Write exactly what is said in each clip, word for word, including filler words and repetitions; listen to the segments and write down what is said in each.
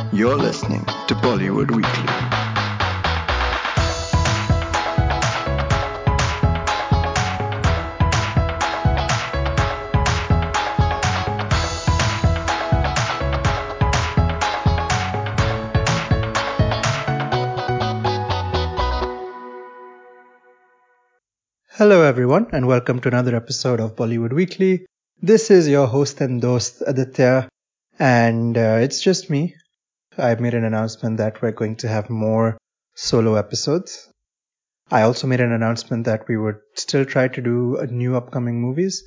You're listening to Bollywood Weekly. Hello everyone and welcome to another episode of Bollywood Weekly. This is your host and host Aditya and uh, it's just me. I've made an announcement that we're going to have more solo episodes. I also made an announcement that we would still try to do a new upcoming movies.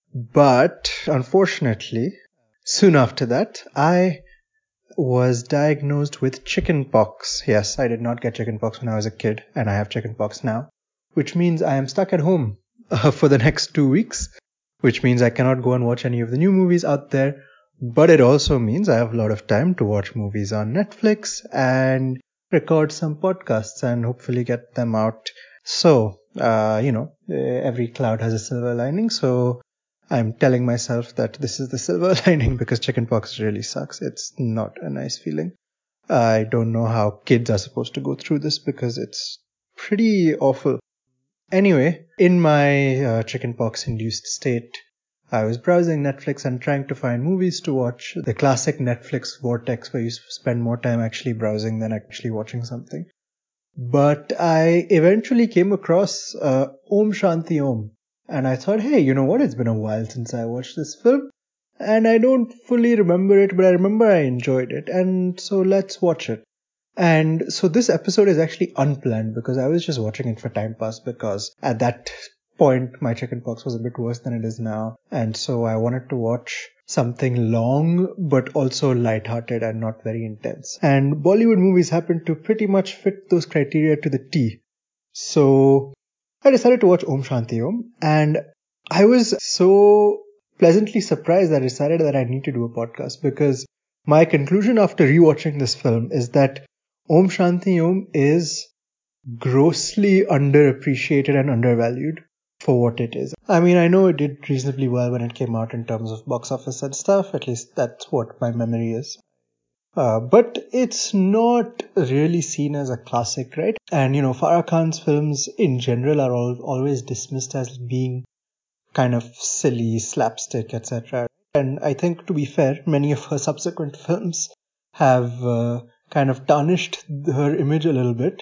But unfortunately, soon after that, I was diagnosed with chickenpox. Yes, I did not get chickenpox when I was a kid and I have chickenpox now. Which means I am stuck at home uh, for the next two weeks, which means I cannot go and watch any of the new movies out there. But it also means I have a lot of time to watch movies on Netflix and record some podcasts and hopefully get them out. So, uh, you know, every cloud has a silver lining. So I'm telling myself that this is the silver lining because chickenpox really sucks. It's not a nice feeling. I don't know how kids are supposed to go through this because it's pretty awful. Anyway, in my uh, chickenpox-induced state, I was browsing Netflix and trying to find movies to watch. The classic Netflix vortex where you spend more time actually browsing than actually watching something. But I eventually came across uh, Om Shanti Om. And I thought, hey, you know what? It's been a while since I watched this film. And I don't fully remember it, but I remember I enjoyed it. And so let's watch it. And so this episode is actually unplanned because I was just watching it for time pass because at that point my chickenpox was a bit worse than it is now. And so I wanted to watch something long but also lighthearted and not very intense. And Bollywood movies happen to pretty much fit those criteria to the T. So I decided to watch Om Shanti Om and I was so pleasantly surprised that I decided that I need to do a podcast because my conclusion after rewatching this film is that Om Shanti Om is grossly underappreciated and undervalued for what it is. I mean, I know it did reasonably well when it came out in terms of box office and stuff. At least that's what my memory is. Uh, but it's not really seen as a classic, right? And, you know, Farah Khan's films in general are all, always dismissed as being kind of silly, slapstick, et cetera. And I think, to be fair, many of her subsequent films have uh, kind of tarnished her image a little bit.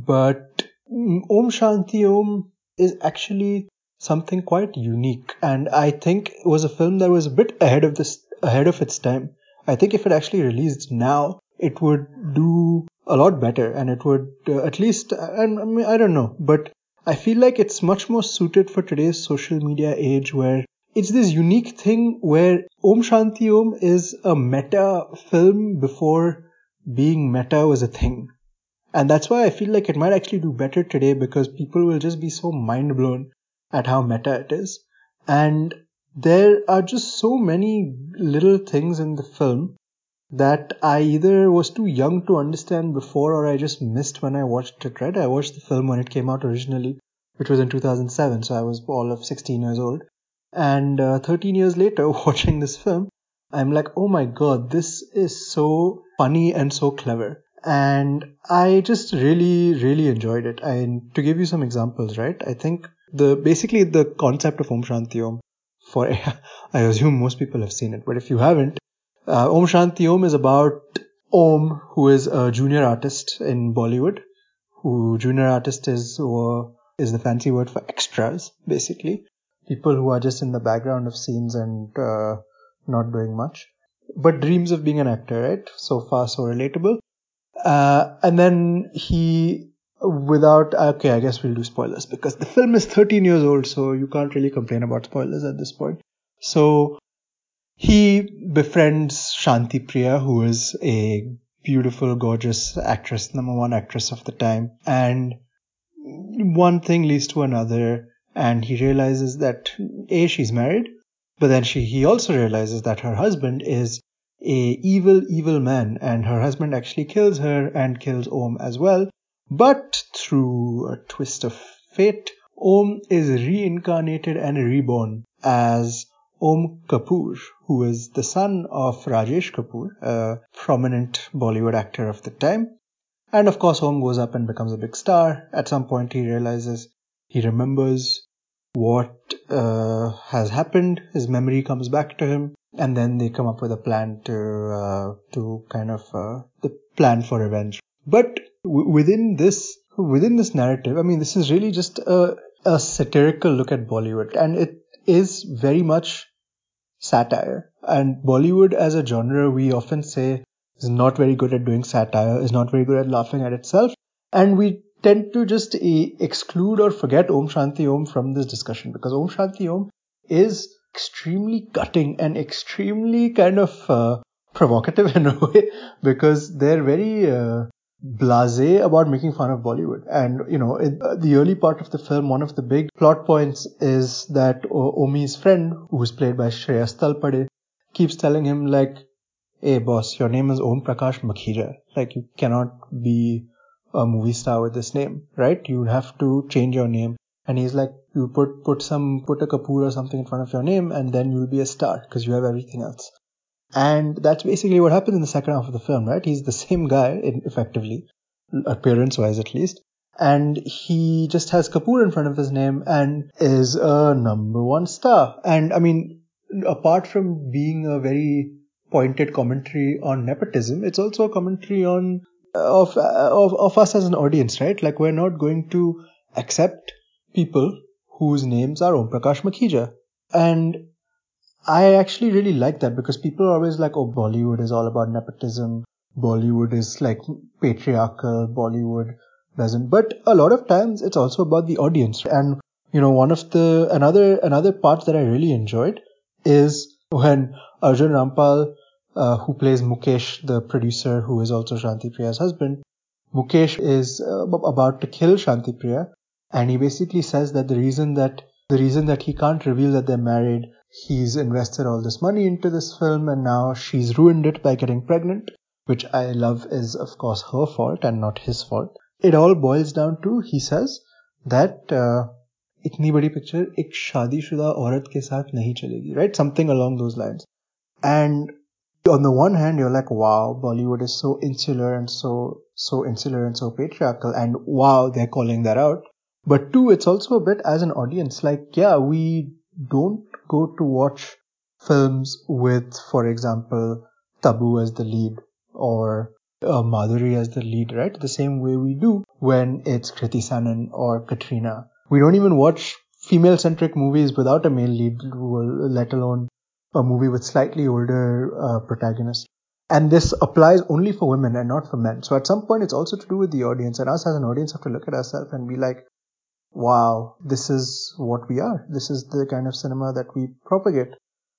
But Om Shanti Om is actually something quite unique. And I think it was a film that was a bit ahead of this, ahead of its time. I think if it actually released now, it would do a lot better. And it would uh, at least, and I mean, I don't know, but I feel like it's much more suited for today's social media age where it's this unique thing where Om Shanti Om is a meta film before being meta was a thing. And that's why I feel like it might actually do better today because people will just be so mind blown at how meta it is. And there are just so many little things in the film that I either was too young to understand before or I just missed when I watched it, right? I watched the film when it came out originally, which was in two thousand seven, so I was all of sixteen years old. And uh, thirteen years later, watching this film, I'm like, oh my god, this is so funny and so clever. And I just really, really enjoyed it. And to give you some examples, right? I think the basically the concept of Om Shanti Om, for I assume most people have seen it, but if you haven't, uh, Om Shanti Om is about Om, who is a junior artist in Bollywood. Who junior artist is uh, is the fancy word for extras, basically. People who are just in the background of scenes and uh, not doing much, but dreams of being an actor, right? So far, so relatable. Uh, and then he, without, okay, I guess we'll do spoilers because the film is thirteen years old, so you can't really complain about spoilers at this point. So he befriends Shanti Priya, who is a beautiful, gorgeous actress, number one actress of the time. And one thing leads to another, and he realizes that, A, she's married, but then she, he also realizes that her husband is a evil, evil man, and her husband actually kills her and kills Om as well. But through a twist of fate, Om is reincarnated and reborn as Om Kapoor, who is the son of Rajesh Kapoor, a prominent Bollywood actor of the time. And of course, Om goes up and becomes a big star. At some point, he realizes, he remembers what uh, has happened. His memory comes back to him. And then they come up with a plan to, uh, to kind of, uh, the plan for revenge. But w- within this, within this narrative, I mean, this is really just a, a satirical look at Bollywood. And it is very much satire. And Bollywood as a genre, we often say, is not very good at doing satire, is not very good at laughing at itself. And we tend to just e- exclude or forget Om Shanti Om from this discussion, because Om Shanti Om is extremely cutting and extremely kind of uh, provocative in a way, because they're very uh, blasé about making fun of Bollywood. And, you know, in the early part of the film, one of the big plot points is that o- Omi's friend, who is played by Shreyas Talpade, keeps telling him like, hey boss, your name is Om Prakash Makhija. Like, you cannot be a movie star with this name, right? You have to change your name. And he's like, you put, put some, put a Kapoor or something in front of your name and then you'll be a star because you have everything else. And that's basically what happens in the second half of the film, right? He's the same guy, effectively, appearance-wise at least. And he just has Kapoor in front of his name and is a number one star. And I mean, apart from being a very pointed commentary on nepotism, it's also a commentary on of, of of us as an audience, right? Like, we're not going to accept people whose names are Om Prakash Makhija. And I actually really like that, because people are always like, oh, Bollywood is all about nepotism. Bollywood is like patriarchal. Bollywood doesn't. But a lot of times it's also about the audience. And, you know, one of the, another, another part that I really enjoyed is when Arjun Rampal, uh, who plays Mukesh, the producer, who is also Shanti Priya's husband, Mukesh is uh, about to kill Shanti Priya. And he basically says that the reason that, the reason that he can't reveal that they're married, he's invested all this money into this film and now she's ruined it by getting pregnant, which I love is of course her fault and not his fault. It all boils down to, he says, that uh, itni badi picture ek shaadishuda aurat ke saath nahi chalegi, right? Something along those lines. And on the one hand, you're like, wow, Bollywood is so insular and so, so insular and so patriarchal, and wow, they're calling that out. But two, it's also a bit as an audience, like, yeah, we don't go to watch films with, for example, Tabu as the lead or uh, Madhuri as the lead, right? The same way we do when it's Kriti Sanon or Katrina. We don't even watch female-centric movies without a male lead, let alone a movie with slightly older uh, protagonists. And this applies only for women and not for men. So at some point, it's also to do with the audience, and us as an audience have to look at ourselves and be like, wow, this is what we are. This is the kind of cinema that we propagate.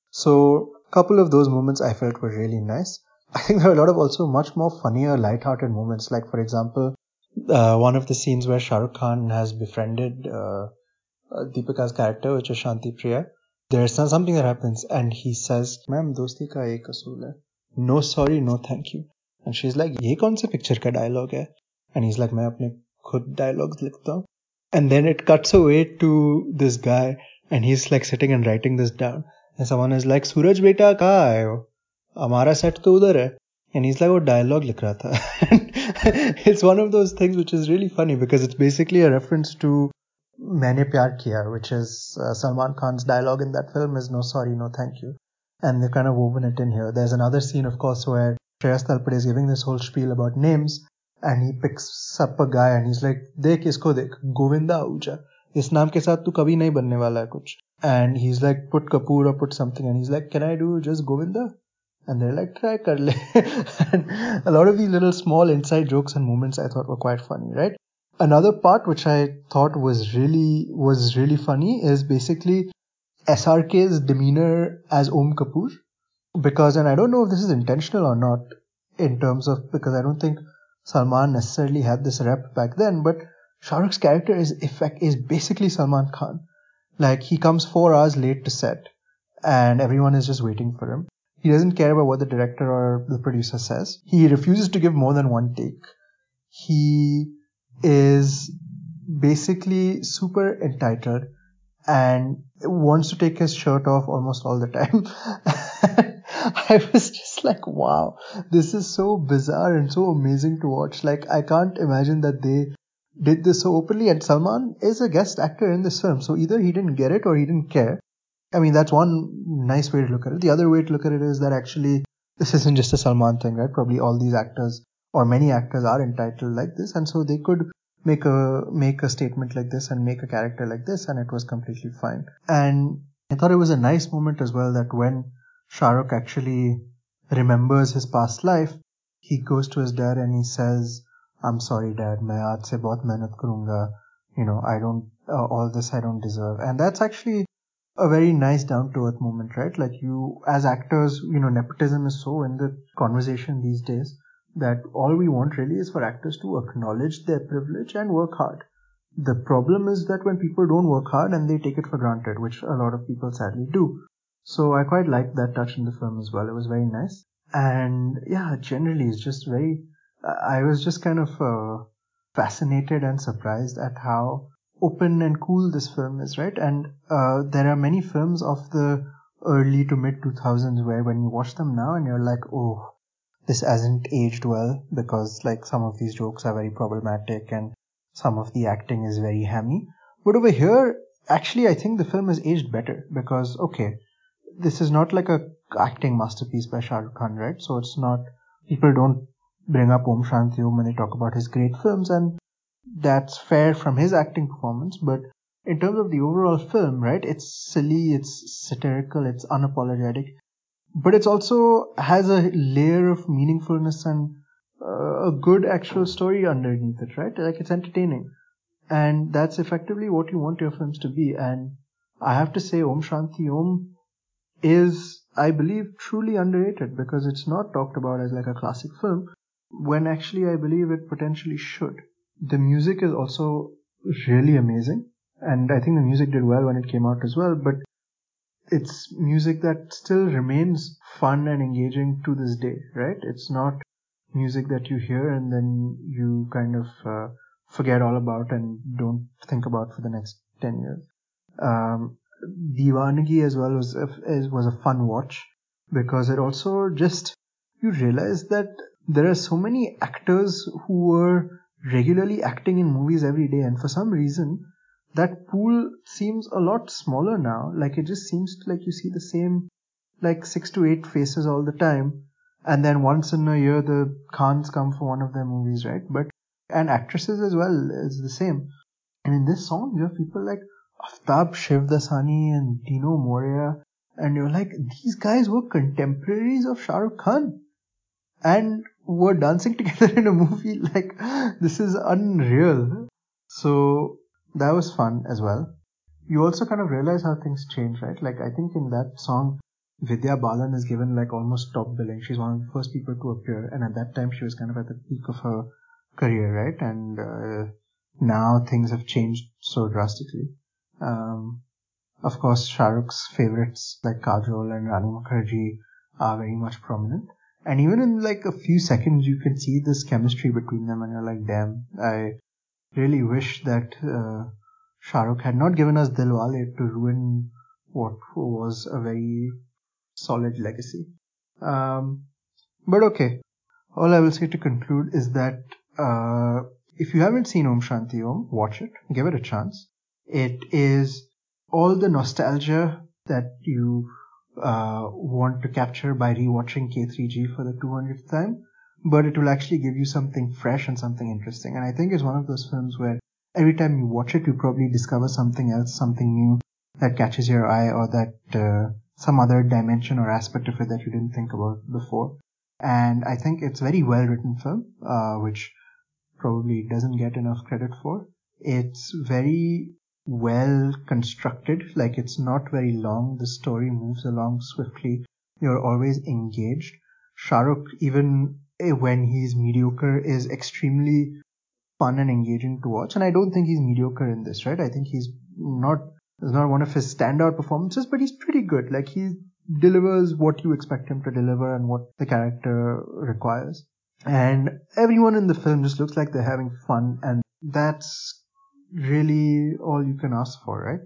So a couple of those moments I felt were really nice. I think there are a lot of also much more funnier, light-hearted moments. Like, for example, uh, one of the scenes where Shah Rukh Khan has befriended uh, uh, Deepika's character, which is Shanti Priya. There's something that happens and he says, ma'am, dosti ka ek asool hai. No sorry, no thank you. And she's like, ye kaun se picture ka dialogue hai? And he's like, main apne khud dialogues likhta hu. And then it cuts away to this guy and he's like sitting and writing this down. And someone is like, Suraj beta, kahan aaye ho? Hamara set to udhar hai. And he's like, oh, dialogue likh raha tha. It's one of those things which is really funny because it's basically a reference to Maine Pyar Kiya, which is uh, Salman Khan's dialogue in that film is no sorry, no thank you. And they've kind of woven it in here. There's another scene, of course, where Shreyas Talpade is giving this whole spiel about names and he picks up a guy and he's like, Dekh isko dekh, Govinda Ahuja. Is naam ke saath tu kabhi nahi banne wala hai kuch. And he's like, put Kapoor or put something. And he's like, can I do just Govinda? And they're like, try kar le. And a lot of these little small inside jokes and moments I thought were quite funny, right? Another part which I thought was really, was really funny is basically S R K's demeanor as Om Kapoor. Because, and I don't know if this is intentional or not in terms of, because I don't think Salman necessarily had this rep back then, but Shah Rukh's character is effect, is basically Salman Khan. Like, he comes four hours late to set and everyone is just waiting for him. He doesn't care about what the director or the producer says. He refuses to give more than one take. He is basically super entitled and wants to take his shirt off almost all the time. I was just like, wow, this is so bizarre and so amazing to watch. Like, I can't imagine that they did this so openly. And Salman is a guest actor in this film, so either he didn't get it or he didn't care. I mean, that's one nice way to look at it. The other way to look at it is that actually this isn't just a Salman thing, right? Probably all these actors or many actors are entitled like this, and so they could make a make a statement like this and make a character like this, and it was completely fine. And I thought it was a nice moment as well that when Shah Rukh actually remembers his past life, he goes to his dad and he says, "I'm sorry, Dad. मैं आज से बहुत मेहनत करूँगा. You know, I don't uh, all this I don't deserve." And that's actually a very nice down-to-earth moment, right? Like, you, as actors, you know, nepotism is so in the conversation these days that all we want really is for actors to acknowledge their privilege and work hard. The problem is that when people don't work hard and they take it for granted, which a lot of people sadly do. So I quite liked that touch in the film as well. It was very nice. And yeah, generally it's just very, I was just kind of uh, fascinated and surprised at how open and cool this film is, right? And uh, there are many films of the early to mid two thousands where when you watch them now and you're like, oh, this hasn't aged well, because like some of these jokes are very problematic and some of the acting is very hammy. But over here, actually, I think the film has aged better because, okay, this is not like a acting masterpiece by Shah Rukh Khan, right? So it's not, people don't bring up Om Shanti Om when they talk about his great films, and that's fair from his acting performance. But in terms of the overall film, right, it's silly, it's satirical, it's unapologetic, but it's also has a layer of meaningfulness and uh, a good actual story underneath it, right? Like, it's entertaining, and that's effectively what you want your films to be. And I have to say, Om Shanti Om is, I believe, truly underrated because it's not talked about as like a classic film, when actually I believe it potentially should. The music is also really amazing, and I think the music did well when it came out as well, but it's music that still remains fun and engaging to this day, right? It's not music that you hear and then you kind of uh, forget all about and don't think about for the next ten years. Um, Diwanagi as well was a, was a fun watch because it also just, you realize that there are so many actors who were regularly acting in movies every day, and for some reason that pool seems a lot smaller now. Like, it just seems like you see the same like six to eight faces all the time, and then once in a year the Khans come for one of their movies, right? But and actresses as well is the same. And in this song you have people like Aftab Shivdasani and Dino Morea, and you're like, these guys were contemporaries of Shah Rukh Khan and were dancing together in a movie. Like, this is unreal. So that was fun as well. You also kind of realize how things change, right? Like, I think in that song, Vidya Balan is given like almost top billing. She's one of the first people to appear, and at that time she was kind of at the peak of her career, right? And uh, now things have changed so drastically. Um, of course, Shah Rukh's favorites like Kajol and Rani Mukherjee are very much prominent. And even in like a few seconds, you can see this chemistry between them, and you're like, damn, I really wish that uh, Shah Rukh had not given us Dilwale to ruin what was a very solid legacy. Um, but okay, all I will say to conclude is that uh, if you haven't seen Om Shanti Om, watch it, give it a chance. It is all the nostalgia that you uh, want to capture by rewatching K three G for the two hundredth time, but it will actually give you something fresh and something interesting. And I think it's one of those films where every time you watch it, you probably discover something else, something new that catches your eye, or that uh, some other dimension or aspect of it that you didn't think about before. And I think it's a very well written film, uh, which probably doesn't get enough credit for. It's very well constructed, like it's not very long. The story moves along swiftly. You're always engaged. Shah Rukh, even when he's mediocre, is extremely fun and engaging to watch. And I don't think he's mediocre in this, right? I think he's not, it's not one of his standout performances, but he's pretty good. Like, he delivers what you expect him to deliver and what the character requires. And everyone in the film just looks like they're having fun, and that's really all you can ask for, right?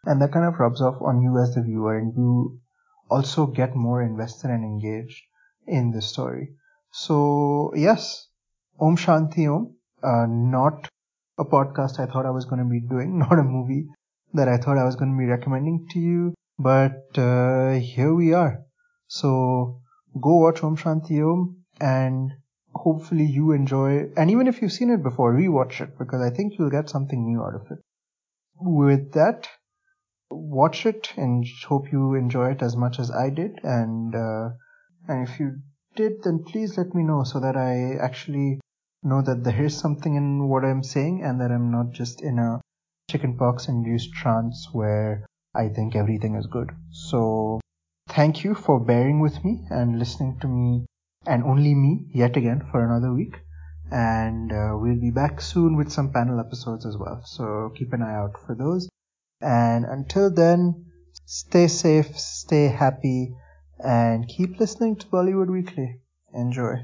And that kind of rubs off on you as the viewer, and you also get more invested and engaged in the story. So yes, Om Shanti Om, uh, not a podcast I thought I was going to be doing, not a movie that I thought I was going to be recommending to you, but uh, here we are. So go watch Om Shanti Om, and hopefully you enjoy, and even if you've seen it before, rewatch it, because I think you'll get something new out of it. With that, watch it and hope you enjoy it as much as I did, and uh, and if you did, then please let me know so that I actually know that there is something in what I'm saying and that I'm not just in a chickenpox induced trance where I think everything is good. So thank you for bearing with me and listening to me, and only me yet again, for another week, and uh, we'll be back soon with some panel episodes as well, so keep an eye out for those. And until then, stay safe, stay happy, and keep listening to Bollywood Weekly. Enjoy.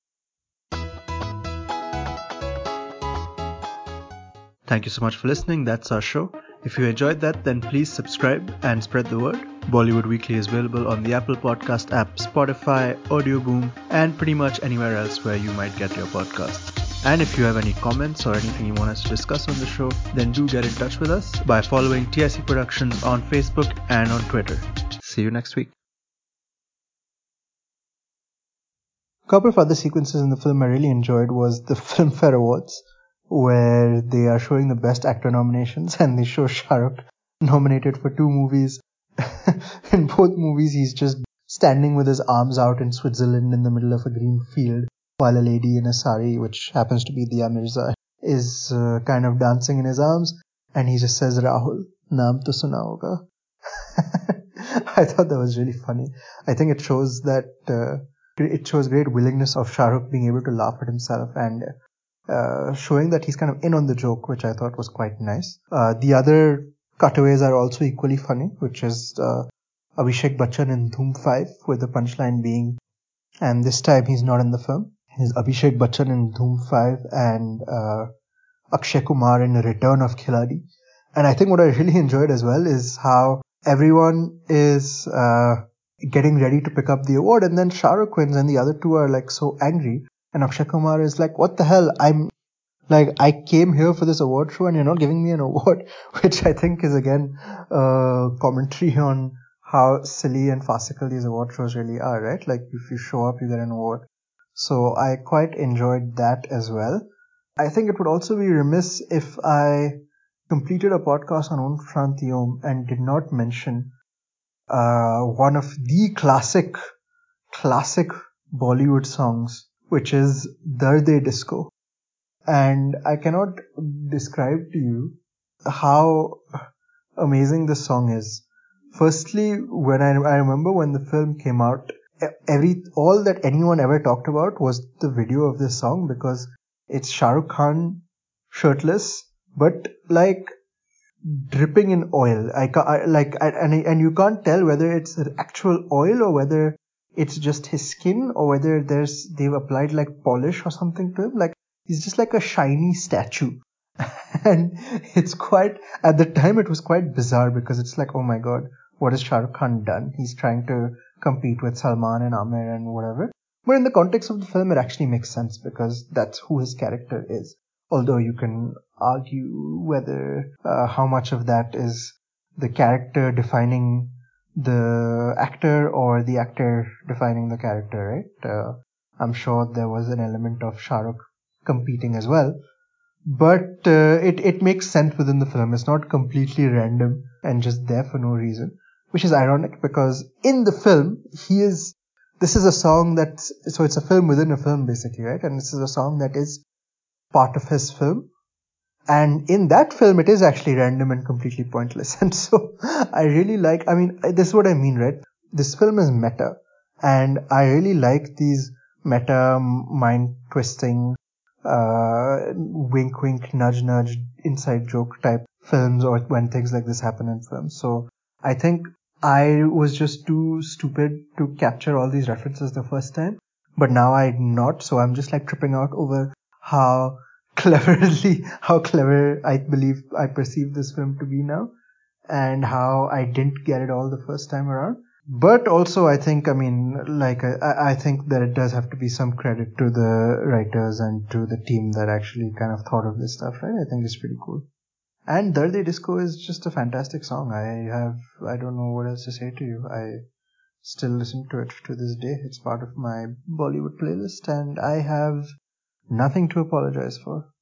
Thank you so much for listening. That's our show. If you enjoyed that, then please subscribe and spread the word. Bollywood Weekly is available on the Apple Podcast app, Spotify, Audio Boom, and pretty much anywhere else where you might get your podcasts. And if you have any comments or anything you want us to discuss on the show, then do get in touch with us by following T S E Productions on Facebook and on Twitter. See you next week. A couple of other sequences in the film I really enjoyed was the Filmfare Awards, where they are showing the Best Actor nominations, and they show Shah Rukh nominated for two movies. In both movies, he's just standing with his arms out in Switzerland in the middle of a green field, while a lady in a sari, which happens to be Dia Mirza, is uh, kind of dancing in his arms, and he just says, Rahul, naam to suna hoga. I thought that was really funny. I think it shows that uh, it shows great willingness of Shah Rukh being able to laugh at himself, and uh, showing that he's kind of in on the joke, which I thought was quite nice. Uh, the other cutaways are also equally funny, which is uh, Abhishek Bachchan in Dhoom five, with the punchline being, and this time he's not in the film. Is Abhishek Bachchan in Dhoom five and uh, Akshay Kumar in Return of Khiladi. And I think what I really enjoyed as well is how everyone is uh, getting ready to pick up the award, and then Shah Rukh wins and the other two are like so angry, and Akshay Kumar is like, what the hell, I'm like, I came here for this award show and you're not giving me an award, which I think is again uh, commentary on how silly and farcical these award shows really are, right? Like, if you show up, you get an award. So I quite enjoyed that as well. I think it would also be remiss if I completed a podcast on Om Shanti Om and did not mention uh, one of the classic, classic Bollywood songs, which is Darde Disco. And I cannot describe to you how amazing this song is. Firstly, when I, I remember when the film came out, every all that anyone ever talked about was the video of this song, because it's Shah Rukh Khan shirtless, but like dripping in oil. I, I like I, and and you can't tell whether it's actual oil or whether it's just his skin, or whether there's they've applied like polish or something to him. Like, he's just like a shiny statue. And it's quite, at the time it was quite bizarre, because it's like, oh my god, what has Shah Rukh Khan done? He's trying to compete with Salman and Amir and whatever. But in the context of the film, it actually makes sense, because that's who his character is. Although you can argue whether uh, how much of that is the character defining the actor or the actor defining the character, right? Uh, I'm sure there was an element of Shah Rukh competing as well. But uh, it, it makes sense within the film. It's not completely random and just there for no reason, which is ironic, because in the film, he is, this is a song that's, so it's a film within a film basically, right? And this is a song that is part of his film. And in that film, it is actually random and completely pointless. And so I really like, I mean, this is what I mean, right? This film is meta. And I really like these meta, mind twisting, uh, wink, wink, nudge, nudge, inside joke type films, or when things like this happen in films. So I think I was just too stupid to capture all these references the first time, but now I'm not. So I'm just like tripping out over how cleverly, how clever I believe I perceive this film to be now. and how I didn't get it all the first time around. But also, I think, I mean, like, I, I think that it does have to be some credit to the writers and to the team that actually kind of thought of this stuff, right? I think it's pretty cool. And Darde Disco is just a fantastic song. I have, I don't know what else to say to you. I still listen to it to this day. It's part of my Bollywood playlist, and I have nothing to apologize for.